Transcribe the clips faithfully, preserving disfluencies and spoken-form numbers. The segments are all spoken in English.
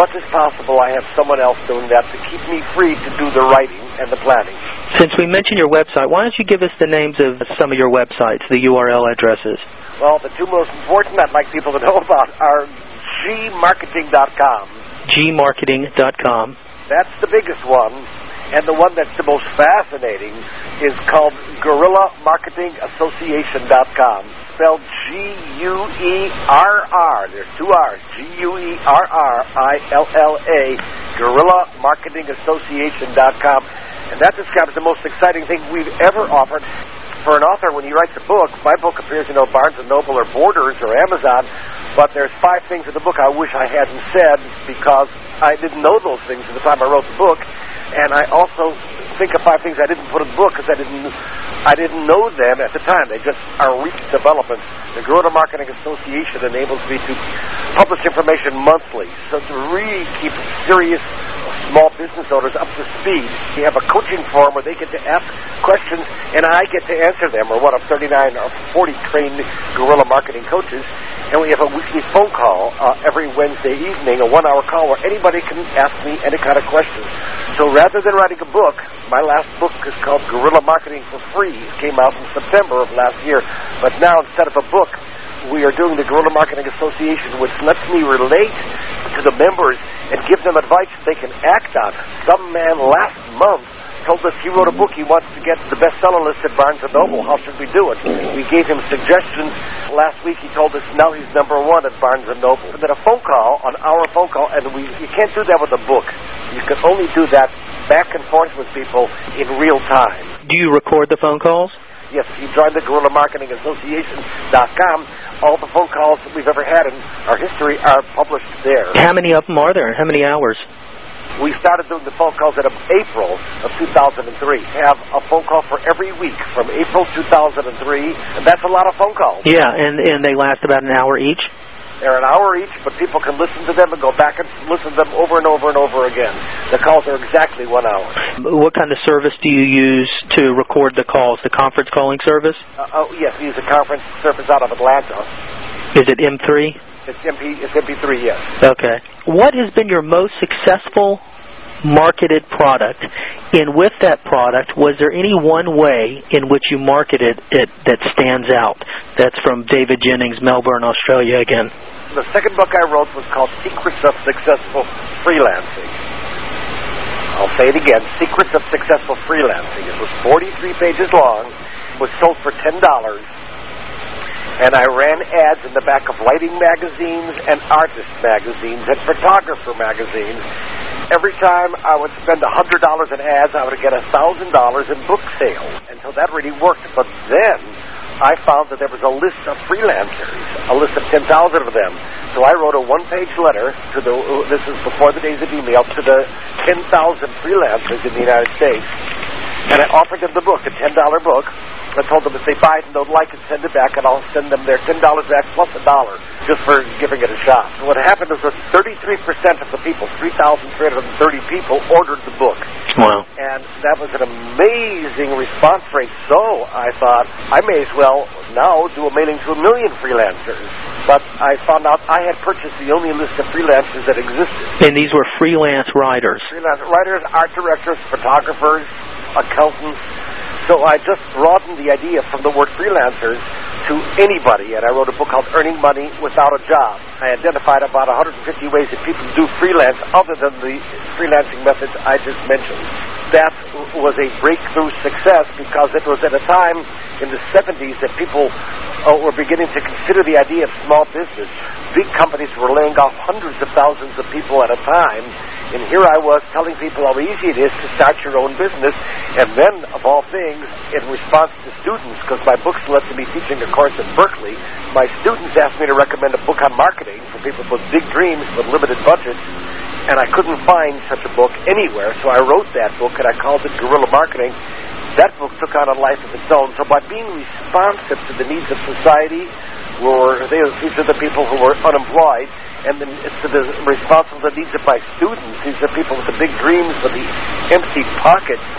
much as possible, I have someone else doing that to keep me free to do the writing and the planning. Since we mentioned your website, why don't you give us the names of some of your websites, the U R L addresses? Well, the two most important I'd like people to know about are g marketing dot com. g marketing dot com. That's the biggest one. And the one that's the most fascinating is called Guerrilla Marketing Association dot com. Spelled G U E R R. There's two R's. G U E R R I L L A. Guerrilla Marketing Association dot com. And that describes the most exciting thing we've ever offered. For an author, when he writes a book, my book appears in you know, Barnes and Noble or Borders or Amazon, but there's five things in the book I wish I hadn't said because I didn't know those things at the time I wrote the book. And I also think of five things I didn't put in the book because I didn't, I didn't know them at the time. They just are recent developments. The Guerrilla Marketing Association enables me to publish information monthly, so to really keep serious small business owners up to speed. We have a coaching forum where they get to ask questions, and I get to answer them. We're one of thirty-nine or forty trained guerrilla marketing coaches, and we have a weekly phone call uh, every Wednesday evening, a one-hour call where anybody can ask me any kind of questions. So rather than writing a book, my last book is called Guerrilla Marketing for Free. It came out in September of last year. But now, instead of a book, we are doing the Guerrilla Marketing Association, which lets me relate to the members and give them advice they can act on. Some man last month told us he wrote a book. He wants to get the bestseller list at Barnes and Noble. How should we do it? We gave him suggestions. Last week he told us now he's number one at Barnes and Noble. And then a phone call, on our phone call, and we you can't do that with a book. You can only do that back and forth with people in real time. Do you record the phone calls? Yes, if you join the Guerrilla Marketing Association dot com, all the phone calls that we've ever had in our history are published there. How many of them are there? How many hours? We started doing the phone calls in April of two thousand three. Have a phone call for every week from April two thousand three, and that's a lot of phone calls. Yeah, and, and they last about an hour each? They're an hour each, but people can listen to them and go back and listen to them over and over and over again. The calls are exactly one hour. What kind of service do you use to record the calls? The conference calling service? Uh, oh, yes, we use a conference service out of Atlanta. Is it M three? It's M P. It's M P three, yes. Okay. What has been your most successful marketed product? And with that product, was there any one way in which you marketed it that stands out? That's from David Jennings, Melbourne, Australia again. The second book I wrote was called Secrets of Successful Freelancing. I'll say it again, Secrets of Successful Freelancing. It was forty-three pages long, was sold for ten dollars, and I ran ads in the back of lighting magazines and artist magazines and photographer magazines. Every time I would spend one hundred dollars in ads, I would get one thousand dollars in book sales. And so that really worked. But then I found that there was a list of freelancers, a list of ten thousand of them. So I wrote a one-page letter to the, this is before the days of email, to the ten thousand freelancers in the United States. And I offered them the book, a ten dollar book. I told them if they buy it and don't like it, send it back, and I'll send them their ten dollars back plus a dollar just for giving it a shot. So what happened was that thirty-three percent of the people, three thousand three hundred thirty people, ordered the book. Wow. And that was an amazing response rate. So I thought, I may as well now do a mailing to a million freelancers. But I found out I had purchased the only list of freelancers that existed. And these were freelance writers? Freelance writers, art directors, photographers, accountants. So I just broadened the idea from the word freelancers to anybody, and I wrote a book called Earning Money Without a Job. I identified about one hundred fifty ways that people do freelance other than the freelancing methods I just mentioned. That was a breakthrough success because it was at a time in the seventies that people uh, were beginning to consider the idea of small business. Big companies were laying off hundreds of thousands of people at a time, and here I was telling people how easy it is to start your own business. And then, of all things, in response to students, because my book's led to me teaching a course at Berkeley, my students asked me to recommend a book on marketing for people with big dreams but limited budgets, and I couldn't find such a book anywhere, so I wrote that book, and I called it Guerrilla Marketing. That book took on a life of its own. So by being responsive to the needs of society, were they, these are the people who were unemployed, and then it's to the responsible to the needs of my students. These are people with the big dreams but the empty pockets.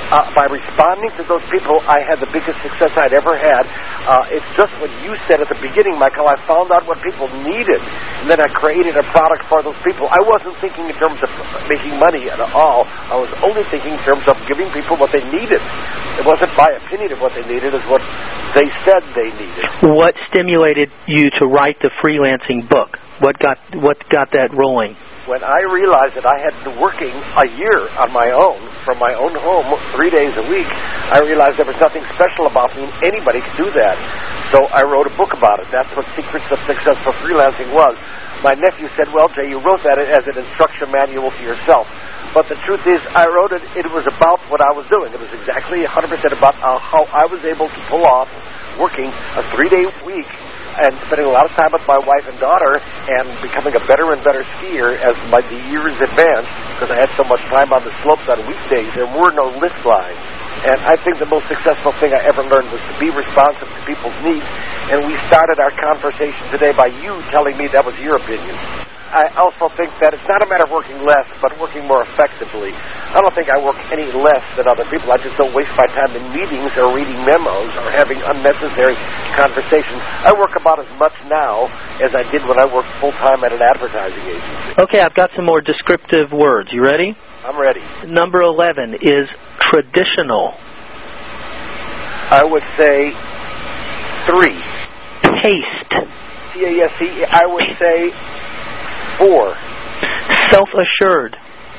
Uh, by responding to those people, I had the biggest success I'd ever had. Uh, it's just what you said at the beginning, Michael. I found out what people needed, and then I created a product for those people. I wasn't thinking in terms of making money at all. I was only thinking in terms of giving people what they needed. It wasn't my opinion of what they needed. It was what they said they needed. What stimulated you to write the freelancing book? What got what got that rolling? When I realized that I had been working a year on my own, from my own home, three days a week, I realized there was nothing special about me, and anybody could do that. So I wrote a book about it. That's what Secrets of Successful Freelancing was. My nephew said, well, Jay, you wrote that as an instruction manual to yourself. But the truth is, I wrote it, it was about what I was doing. It was exactly one hundred percent about uh, how I was able to pull off working a three-day week and spending a lot of time with my wife and daughter and becoming a better and better skier as my the years advanced, because I had so much time on the slopes on weekdays. There were no lift lines. And I think the most successful thing I ever learned was to be responsive to people's needs. And we started our conversation today by you telling me that was your opinion. I also think that it's not a matter of working less, but working more effectively. I don't think I work any less than other people. I just don't waste my time in meetings or reading memos or having unnecessary conversations. I work about as much now as I did when I worked full-time at an advertising agency. Okay, I've got some more descriptive words. You ready? I'm ready. Number eleven is traditional. I would say three. Taste. T A S E. I would say four. Self-assured.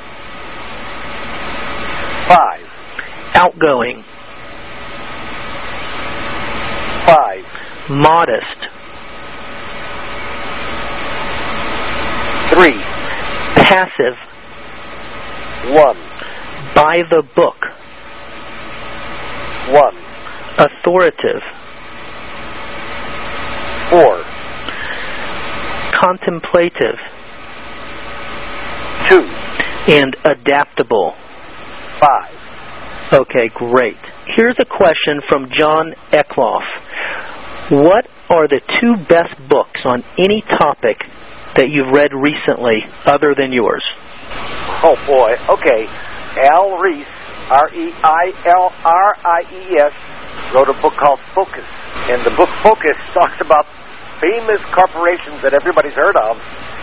Five. Outgoing. Five. Modest. Three. Passive. One. By the book. One. Authoritative. Four. Contemplative. Two. And adaptable. Five. Okay, great. Here's a question from John Eckloff. What are the two best books on any topic that you've read recently other than yours? Oh, boy. Okay. Al Ries, R E I L R I E S, wrote a book called Focus. And the book Focus talks about famous corporations that everybody's heard of,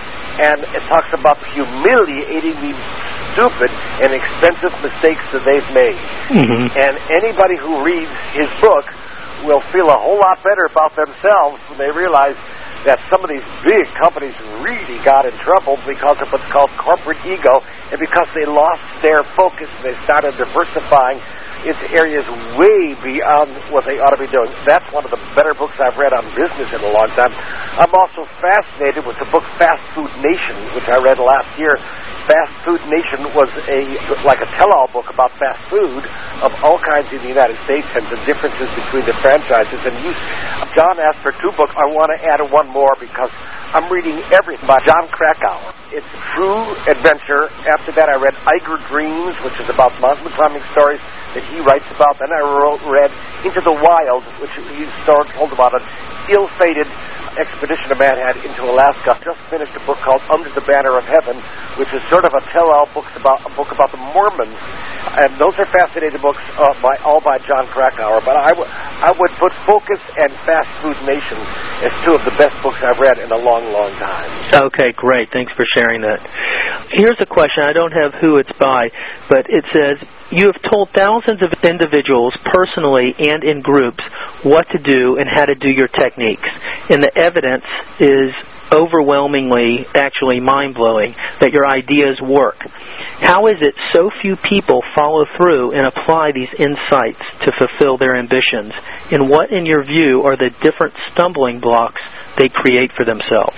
and it talks about the humiliatingly stupid and expensive mistakes that they've made. Mm-hmm. And anybody who reads his book will feel a whole lot better about themselves when they realize that some of these big companies really got in trouble because of what's called corporate ego, and because they lost their focus and they started diversifying into areas way beyond what they ought to be doing. That's one of the better books I've read on business in a long time. I'm also fascinated with the book Fast Food Nation, which I read last year. Fast Food Nation was a like a tell-all book about fast food of all kinds in the United States and the differences between the franchises. And you, John asked for two books. I want to add one more because I'm reading everything by John Krakauer. It's true adventure. After that, I read Eiger Dreams, which is about mountain climbing stories that he writes about. Then I wrote, read Into the Wild, which he told about an ill-fated expedition a man had into Alaska. Just finished a book called Under the Banner of Heaven, which is sort of a tell-all book about a book about the Mormons, and those are fascinating books, uh, by all by John Krakauer. But I would I would put Focus and Fast Food Nation as two of the best books I've read in a long, long time. Okay, great. Thanks for sharing that. Here's a question. I don't have who it's by, but it says, you have told thousands of individuals personally and in groups what to do and how to do your techniques. And the evidence is overwhelmingly, actually mind-blowing, that your ideas work. How is it so few people follow through and apply these insights to fulfill their ambitions? And what, in your view, are the different stumbling blocks they create for themselves?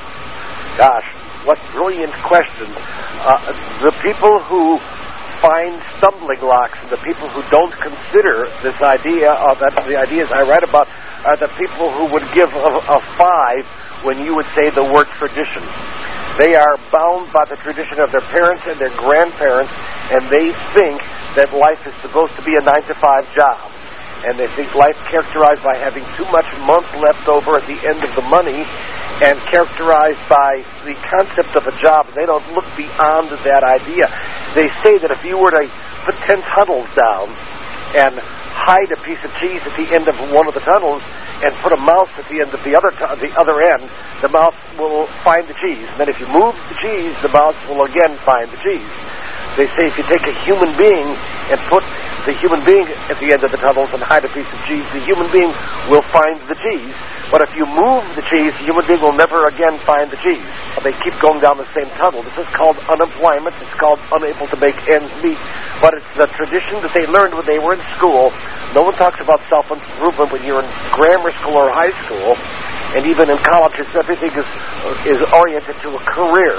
Gosh, what brilliant question. Uh, the people who find stumbling blocks and the people who don't consider this idea, or that the ideas I write about, are the people who would give a, a five when you would say the word tradition. They are bound by the tradition of their parents and their grandparents, and they think that life is supposed to be a nine to five job. And they think life characterized by having too much month left over at the end of the money, and characterized by the concept of a job. They don't look beyond that idea. They say that if you were to put ten tunnels down and hide a piece of cheese at the end of one of the tunnels and put a mouse at the end of the other tu- the other end, the mouse will find the cheese. And then if you move the cheese, the mouse will again find the cheese. They say if you take a human being and put the human being at the end of the tunnels and hide a piece of cheese, the human being will find the cheese. But if you move the cheese, the human being will never again find the cheese. They keep going down the same tunnel. This is called unemployment. It's called unable to make ends meet. But it's the tradition that they learned when they were in school. No one talks about self-improvement when you're in grammar school or high school. And even in colleges, everything is, is oriented to a career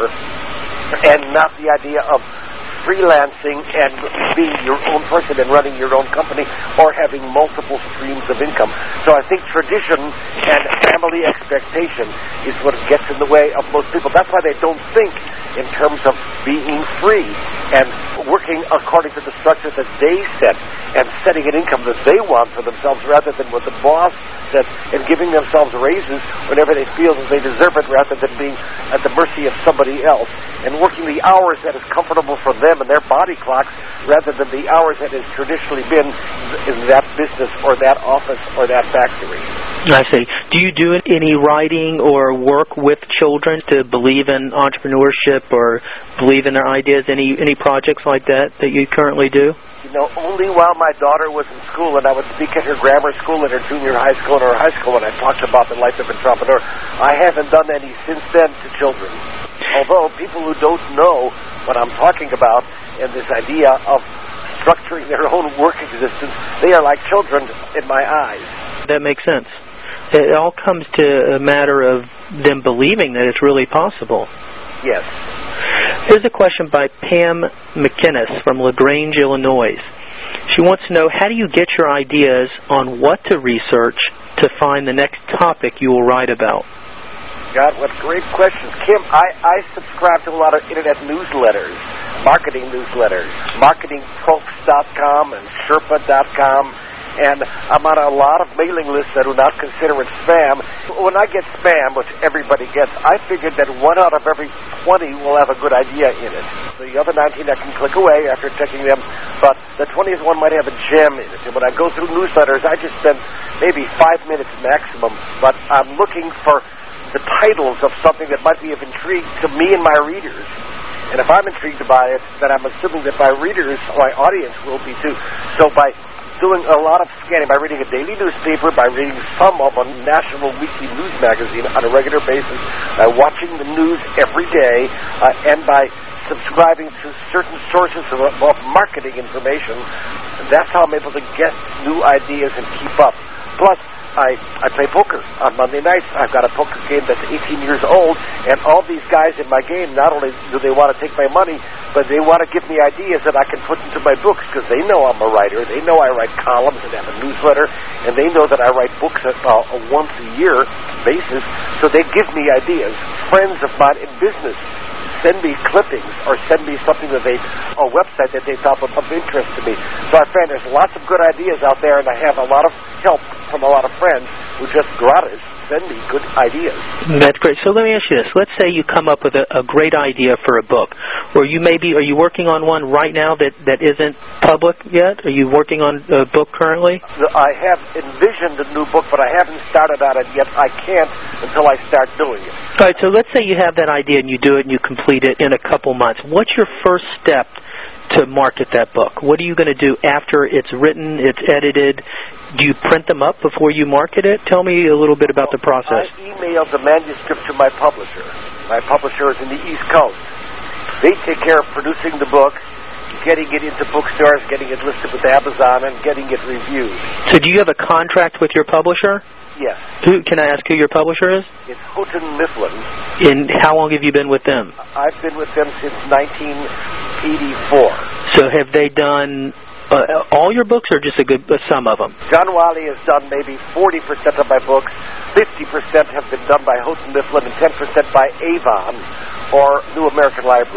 and not the idea of freelancing and being your own person and running your own company or having multiple streams of income. So I think tradition and family expectation is what gets in the way of most people. That's why they don't think in terms of being free and working according to the structure that they set and setting an income that they want for themselves rather than what the boss sets and giving themselves raises whenever they feel that they deserve it rather than being at the mercy of somebody else and working the hours that is comfortable for them and their body clocks rather than the hours that has traditionally been in that business or that office or that factory. I see. Do you do any writing or work with children to believe in entrepreneurship or believe in their ideas? Any any projects like that that you currently do? You know, only while my daughter was in school, and I would speak at her grammar school, at her junior high school, and her high school, and I talked about the life of an entrepreneur. I haven't done any since then to children. Although people who don't know what I'm talking about and this idea of structuring their own work existence, they are like children in my eyes. That makes sense. It all comes to a matter of them believing that it's really possible. Yes. Here's a question by Pam McInnes from LaGrange, Illinois. She wants to know, how do you get your ideas on what to research to find the next topic you will write about? God, what great questions. Kim, I, I subscribe to a lot of internet newsletters, marketing newsletters, marketing props dot com and Sherpa dot com. And I'm on a lot of mailing lists that do not consider it spam. When I get spam, which everybody gets, I figured that one out of every twenty will have a good idea in it. The other nineteen I can click away after checking them, but the twentieth one might have a gem in it. And when I go through newsletters, I just spend maybe five minutes maximum, but I'm looking for the titles of something that might be of intrigue to me and my readers. And if I'm intrigued by it, then I'm assuming that my readers, my audience, will be too. So by doing a lot of scanning, by reading a daily newspaper, by reading some of a national weekly news magazine on a regular basis, by watching the news every day, uh, and by subscribing to certain sources of, of marketing information, that's how I'm able to get new ideas and keep up. Plus, I, I play poker on Monday nights. I've got a poker game that's eighteen years old, and all these guys in my game, not only do they want to take my money, but they want to give me ideas that I can put into my books because they know I'm a writer. They know I write columns and have a newsletter, and they know that I write books at uh, a once-a-year basis, so they give me ideas. Friends of mine in business send me clippings or send me something that they, a website that they thought was of interest to me. So I find there's lots of good ideas out there, and I have a lot of help from a lot of friends who just gratis send me good ideas. That's great. So let me ask you this. Let's say you come up with a, a great idea for a book, or you maybe, are you working on one right now that, that isn't public yet? Are you working on a book currently? I have envisioned a new book, but I haven't started on it yet. I can't until I start doing it. All right, so let's say you have that idea and you do it and you complete it in a couple months. What's your first step to market that book? What are you going to do after it's written, it's edited? Do you print them up before you market it? Tell me a little bit about the process. I emailed the manuscript to my publisher. My publisher is in the East Coast. They take care of producing the book, getting it into bookstores, getting it listed with Amazon, and getting it reviewed. So do you have a contract with your publisher? Yes. Who, can I ask who your publisher is? It's Houghton Mifflin. And how long have you been with them? I've been with them since nineteen eighty-four. So have they done uh, all your books or just a good uh, some of them? John Wiley has done maybe forty percent of my books. fifty percent have been done by Houghton Mifflin and ten percent by Avon or New American Library.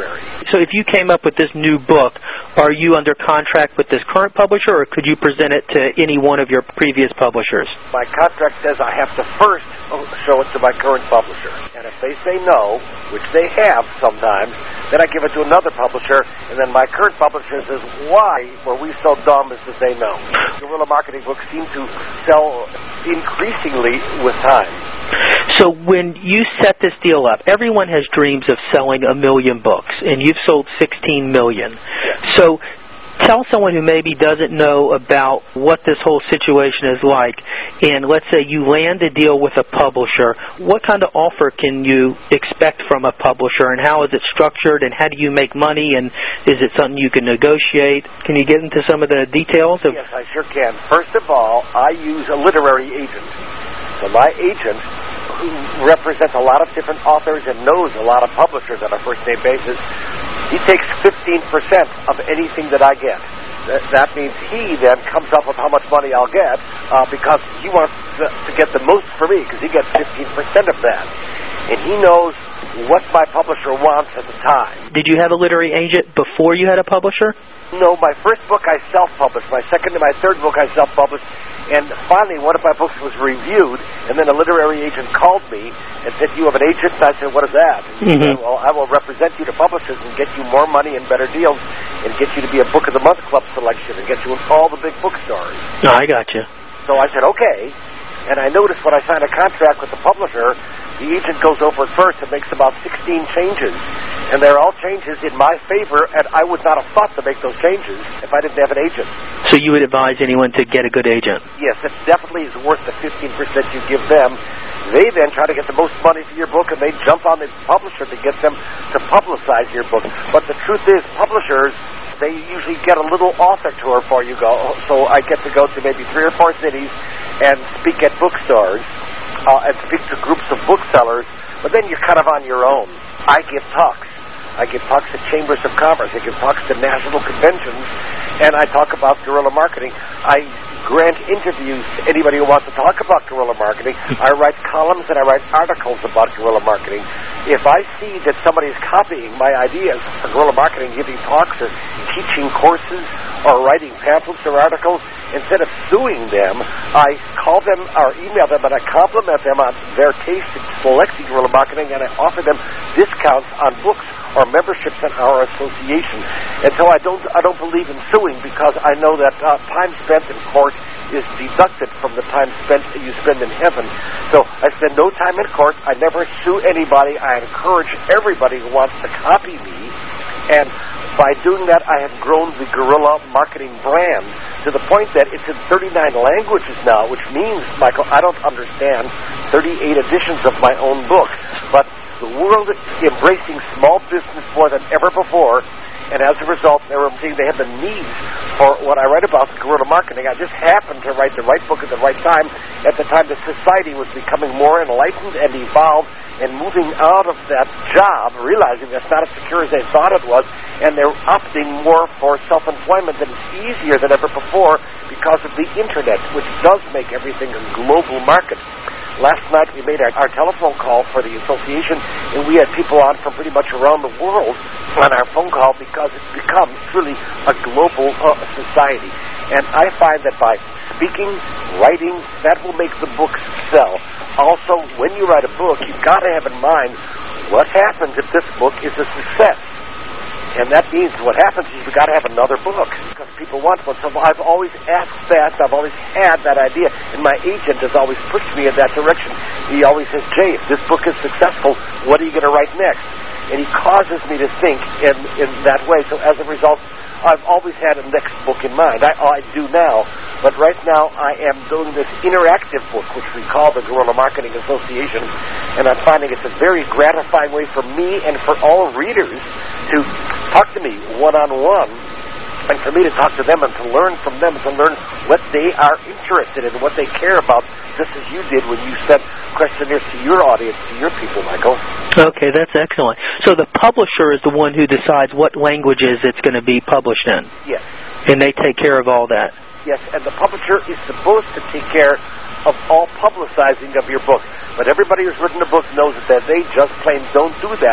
So if you came up with this new book, are you under contract with this current publisher, or could you present it to any one of your previous publishers? My contract says I have to first show it to my current publisher. And if they say no, which they have sometimes, then I give it to another publisher, and then my current publisher says, why were we so dumb as to say no? Guerrilla marketing books seem to sell increasingly with time. So when you set this deal up, everyone has dreams of selling a million books, and you've sold sixteen million. Yes. So tell someone who maybe doesn't know about what this whole situation is like, and let's say you land a deal with a publisher, what kind of offer can you expect from a publisher, and how is it structured, and how do you make money, and is it something you can negotiate? Can you get into some of the details? Of Yes, I sure can. First of all, I use a literary agent. So my agent, who represents a lot of different authors and knows a lot of publishers on a first-name basis, he takes fifteen percent of anything that I get. That means he then comes up with how much money I'll get uh, because he wants to, to get the most for me, because he gets fifteen percent of that. And he knows what my publisher wants at the time. Did you have a literary agent before you had a publisher? No, my first book I self-published. My second and my third book I self-published. And finally, one of my books was reviewed, and then a literary agent called me and said, you have an agent? And I said, what is that? And he Mm-hmm. said, well, I will represent you to publishers and get you more money and better deals and get you to be a Book of the Month Club selection and get you in all the big bookstores. No, I got you. So I said, okay. And I noticed when I signed a contract with the publisher, the agent goes over it first and makes about sixteen changes. And they're all changes in my favor, and I would not have thought to make those changes if I didn't have an agent. So you would advise anyone to get a good agent? Yes, it definitely is worth the fifteen percent you give them. They then try to get the most money for your book, and they jump on the publisher to get them to publicize your book. But the truth is, publishers, they usually get a little author tour for you. Go, so I get to go to maybe three or four cities and speak at bookstores uh, and speak to groups of booksellers, but then you're kind of on your own. I give talks. I give talks at chambers of commerce. I give talks to national conventions, and I talk about guerrilla marketing. I grant interviews to anybody who wants to talk about guerrilla marketing. I write columns and I write articles about guerrilla marketing. If I see that somebody is copying my ideas for guerrilla marketing, giving talks or teaching courses or writing pamphlets or articles, instead of suing them, I call them or email them and I compliment them on their taste in selecting guerrilla marketing, and I offer them discounts on books or memberships in our association. And so I don't I don't believe in suing, because I know that uh, time spent in court is deducted from the time spent you spend in heaven. So I spend no time in court. I never sue anybody. I encourage everybody who wants to copy me. And by doing that, I have grown the guerrilla marketing brand to the point that it's in thirty-nine languages now, which means, Michael, I don't understand thirty-eight editions of my own book. But the world is embracing small business more than ever before, and as a result, they were seeing they have the need for what I write about, guerrilla marketing. I just happened to write the right book at the right time, at the time that society was becoming more enlightened and evolved and moving out of that job, realizing that's not as secure as they thought it was, and they're opting more for self-employment, and it's easier than ever before because of the Internet, which does make everything a global market. Last night we made our, our telephone call for the association, and we had people on from pretty much around the world on our phone call, because it's become truly a global uh, society. And I find that by speaking, writing, that will make the books sell. Also, when you write a book, you've got to have in mind what happens if this book is a success. And that means what happens is you've got to have another book, because people want one. So I've always asked that. I've always had that idea. And my agent has always pushed me in that direction. He always says, Jay, if this book is successful, what are you going to write next? And he causes me to think in, in that way. So as a result, I've always had a next book in mind. I, I do now. But right now I am doing this interactive book, which we call the Guerrilla Marketing Association. And I'm finding it's a very gratifying way for me and for all readers to talk to me one-on-one, and for me to talk to them and to learn from them, to learn what they are interested in, what they care about, just as you did when you sent questionnaires to your audience, to your people, Michael. Okay, that's excellent. So the publisher is the one who decides what languages it's going to be published in? Yes. And they take care of all that? Yes, and the publisher is supposed to take care of all publicizing of your book. But everybody who's written a book knows that they just plain don't do that.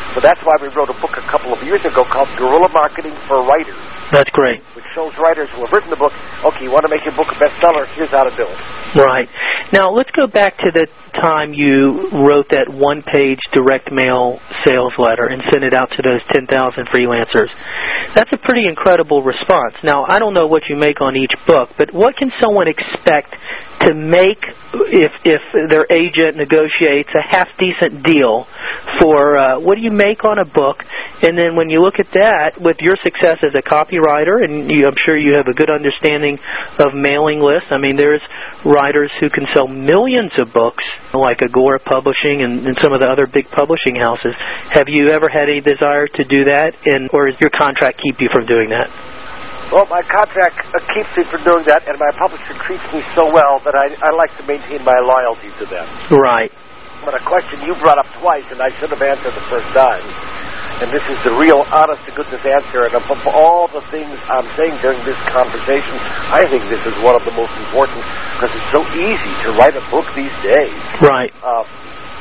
So that's why we wrote a book a couple of years ago called Guerrilla Marketing for Writers. That's great. Which shows writers who have written the book, okay, you want to make your book a bestseller, here's how to do it. Right. Now, let's go back to the time you wrote that one-page direct mail sales letter and sent it out to those ten thousand freelancers. That's a pretty incredible response. Now, I don't know what you make on each book, but what can someone expect to make if if their agent negotiates a half-decent deal for uh, what do you make on a book? And then when you look at that, with your success as a copywriter, and you, I'm sure you have a good understanding of mailing lists. I mean, there's writers who can sell millions of books, like Agora Publishing and, and some of the other big publishing houses. Have you ever had any desire to do that, and or does your contract keep you from doing that? Well, my contract uh, keeps me from doing that, and my publisher treats me so well that I, I like to maintain my loyalty to them. Right. But a question you brought up twice, and I should have answered the first time, and this is the real honest-to-goodness answer, and of all the things I'm saying during this conversation, I think this is one of the most important, because it's so easy to write a book these days. Right. Uh,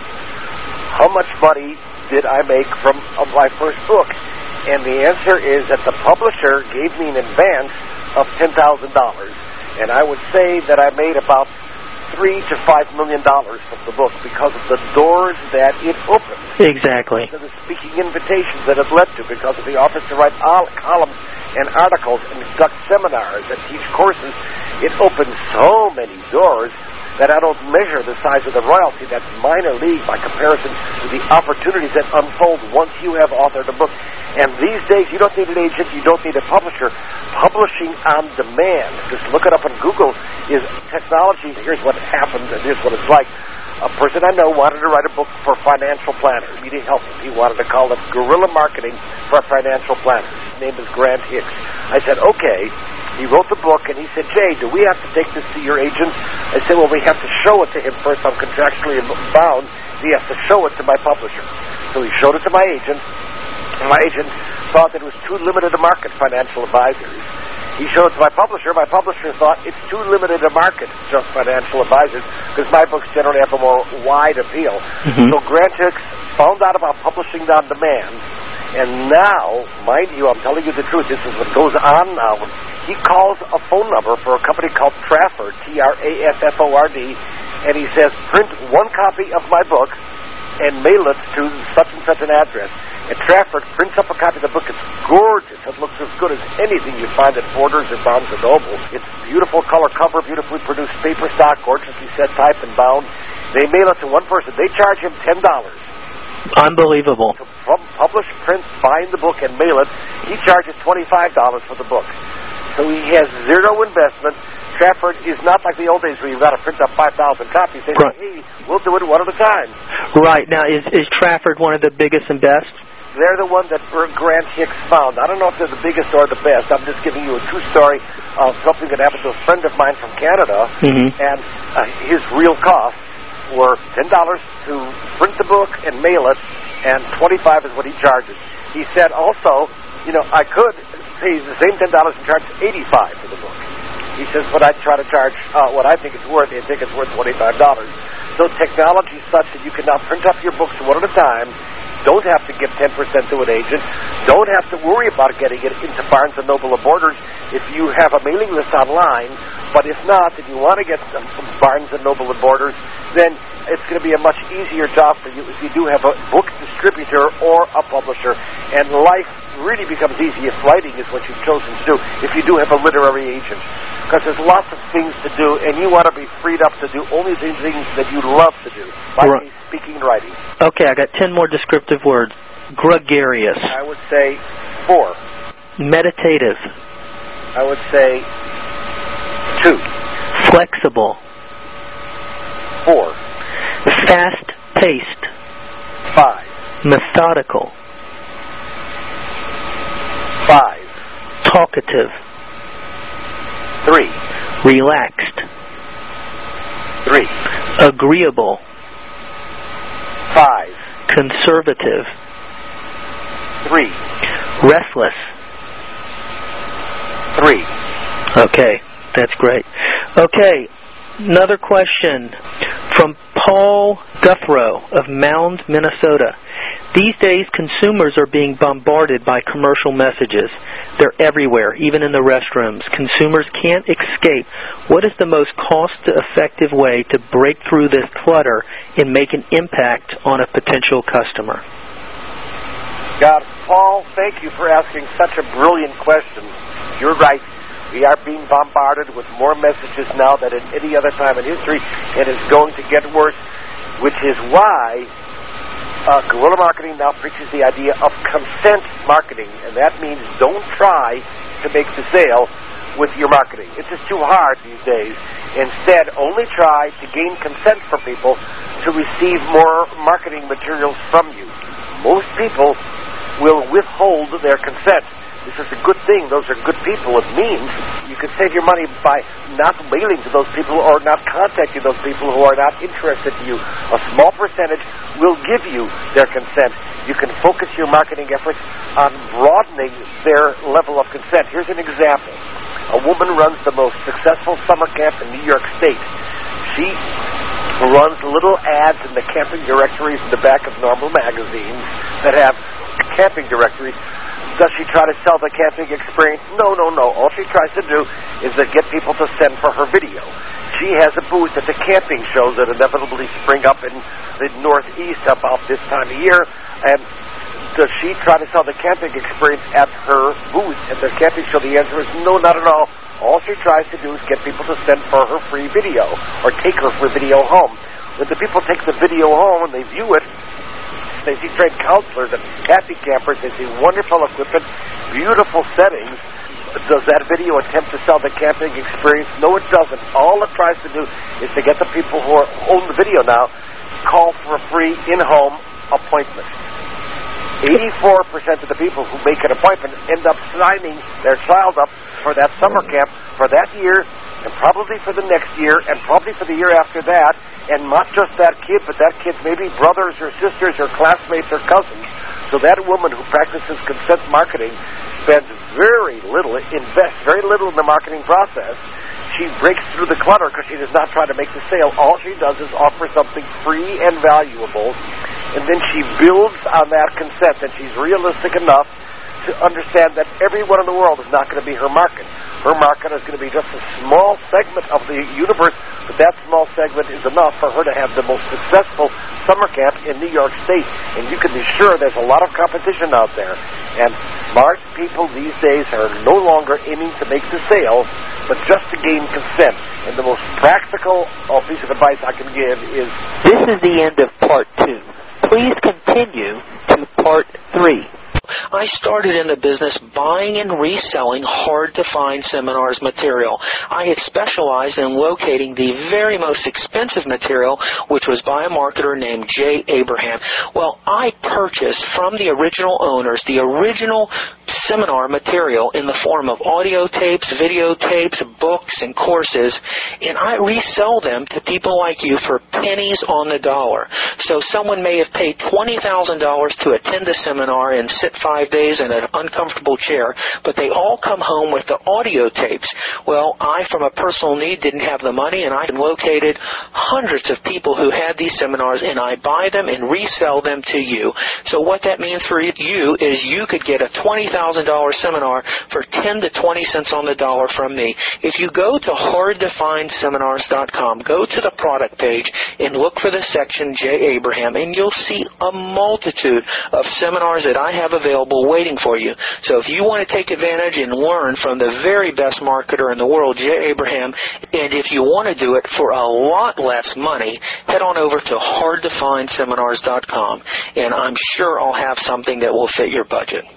how much money did I make from uh, my first book? And the answer is that the publisher gave me an advance of ten thousand dollars. And I would say that I made about three to five million dollars from the book because of the doors that it opened. Exactly. Because of the speaking invitations that it led to, because of the offers to write columns and articles and conduct seminars and teach courses. It opened so many doors that I don't measure the size of the royalty. That's minor league by comparison to the opportunities that unfold once you have authored a book. And these days, you don't need an agent, you don't need a publisher. Publishing on demand, just look it up on Google, is technology. Here's what happens, and here's what it's like. A person I know wanted to write a book for financial planners. He needed help. He wanted to call it Guerrilla Marketing for Financial Planners. His name is Grant Hicks. I said, okay. He wrote the book, and he said, Jay, do we have to take this to your agent? I said, well, we have to show it to him first. I'm contractually bound. He has to show it to my publisher. So he showed it to my agent. And my agent thought that it was too limited a market, financial advisors. He showed it to my publisher. My publisher thought it's too limited a market, just financial advisors, because my books generally have a more wide appeal. Mm-hmm. So Grant Hicks found out about publishing on demand. And now, mind you, I'm telling you the truth, this is what goes on now. He calls a phone number for a company called Trafford, T R A F F O R D, and he says, print one copy of my book and mail it to such and such an address. And Trafford prints up a copy of the book. It's gorgeous. It looks as good as anything you find at Borders or Barnes and Noble. It's beautiful color cover, beautifully produced paper stock, gorgeously set, type, and bound. They mail it to one person. They charge him ten dollars. Unbelievable. To publish, print, bind the book, and mail it, he charges twenty-five dollars for the book. So he has zero investment. Trafford is not like the old days where you've got to print up five thousand copies. They right. say, hey, we'll do it one at a time. Right. Now, is, is Trafford one of the biggest and best? They're the one that Grant Hicks found. I don't know if they're the biggest or the best. I'm just giving you a true story of something that happened to a friend of mine from Canada, mm-hmm. and uh, his real costs were ten dollars to print the book and mail it, and twenty-five dollars is what he charges. He said also, you know, I could pay the same ten dollars and charge eighty-five dollars for the book. He says, but I try to charge uh, what I think it's worth. I think it's worth twenty-five dollars. So technology is such that you can now print up your books one at a time. Don't have to give ten percent to an agent. Don't have to worry about getting it into Barnes and Noble or Borders if you have a mailing list online. But if not, and you want to get some from Barnes and Noble and Borders, then it's going to be a much easier job for you if you do have a book distributor or a publisher. And life really becomes easy if writing is what you've chosen to do, if you do have a literary agent. Because there's lots of things to do, and you want to be freed up to do only the things that you love to do, like right. speaking and writing. Okay, I got ten more descriptive words. Gregarious. I would say four. Meditative. I would say two. Flexible. Four. Fast-paced. Five. Methodical. Five. Talkative. Three. Relaxed. Three. Agreeable. Five. Conservative. Three. Restless. Three. Okay, that's great. Okay, another question. From Paul Guthrow of Mound, Minnesota. These days, consumers are being bombarded by commercial messages. They're everywhere, even in the restrooms. Consumers can't escape. What is the most cost-effective way to break through this clutter and make an impact on a potential customer? God, Paul, thank you for asking such a brilliant question. You're right. We are being bombarded with more messages now than at any other time in history, and it's going to get worse, which is why uh, guerrilla marketing now preaches the idea of consent marketing, and that means don't try to make the sale with your marketing. It's just too hard these days. Instead, only try to gain consent for people to receive more marketing materials from you. Most people will withhold their consent. This is a good thing. Those are good people. It means you can save your money by not mailing to those people or not contacting those people who are not interested in you. A small percentage will give you their consent. You can focus your marketing efforts on broadening their level of consent. Here's an example. A woman runs the most successful summer camp in New York State. She runs little ads in the camping directories in the back of normal magazines that have camping directories. Does she try to sell the camping experience? No, no, no. All she tries to do is to get people to send for her video. She has a booth at the camping shows that inevitably spring up in the Northeast about this time of year. And does she try to sell the camping experience at her booth at the camping show? The answer is no, not at all. All she tries to do is get people to send for her free video or take her free video home. When the people take the video home and they view it, they see trained counselors and happy campers. They see wonderful equipment, beautiful settings. Does that video attempt to sell the camping experience? No, it doesn't. All it tries to do is to get the people who are, own the video now call for a free in-home appointment. eighty-four percent of the people who make an appointment end up signing their child up for that summer camp for that year, and probably for the next year, and probably for the year after that, and not just that kid, but that kid's maybe brothers or sisters or classmates or cousins. So that woman who practices consent marketing spends very little, invests very little in the marketing process. She breaks through the clutter because she does not try to make the sale. All she does is offer something free and valuable, and then she builds on that consent, and she's realistic enough to understand that everyone in the world is not going to be her market. Her market is going to be just a small segment of the universe, but that small segment is enough for her to have the most successful summer camp in New York State. And you can be sure there's a lot of competition out there. And smart people these days are no longer aiming to make the sale, but just to gain consent. And the most practical oh, piece of advice I can give is... This is the end of part two. Please continue to part three. I started in the business buying and reselling hard-to-find seminars material. I had specialized in locating the very most expensive material, which was by a marketer named Jay Abraham. Well, I purchased from the original owners the original seminar material in the form of audio tapes, videotapes, books, and courses, and I resell them to people like you for pennies on the dollar. So someone may have paid twenty thousand dollars to attend a seminar and sit five days in an uncomfortable chair, but they all come home with the audio tapes. Well, I, from a personal need, didn't have the money, and I located hundreds of people who had these seminars, and I buy them and resell them to you. So what that means for you is you could get a twenty thousand dollars seminar for ten to twenty cents on the dollar from me. If you go to hard to find seminars dot com, go to the product page and look for the section Jay Abraham, and you'll see a multitude of seminars that I have available waiting for you. So if you want to take advantage and learn from the very best marketer in the world, Jay Abraham, and if you want to do it for a lot less money, head on over to hard to find seminars dot com, and I'm sure I'll have something that will fit your budget.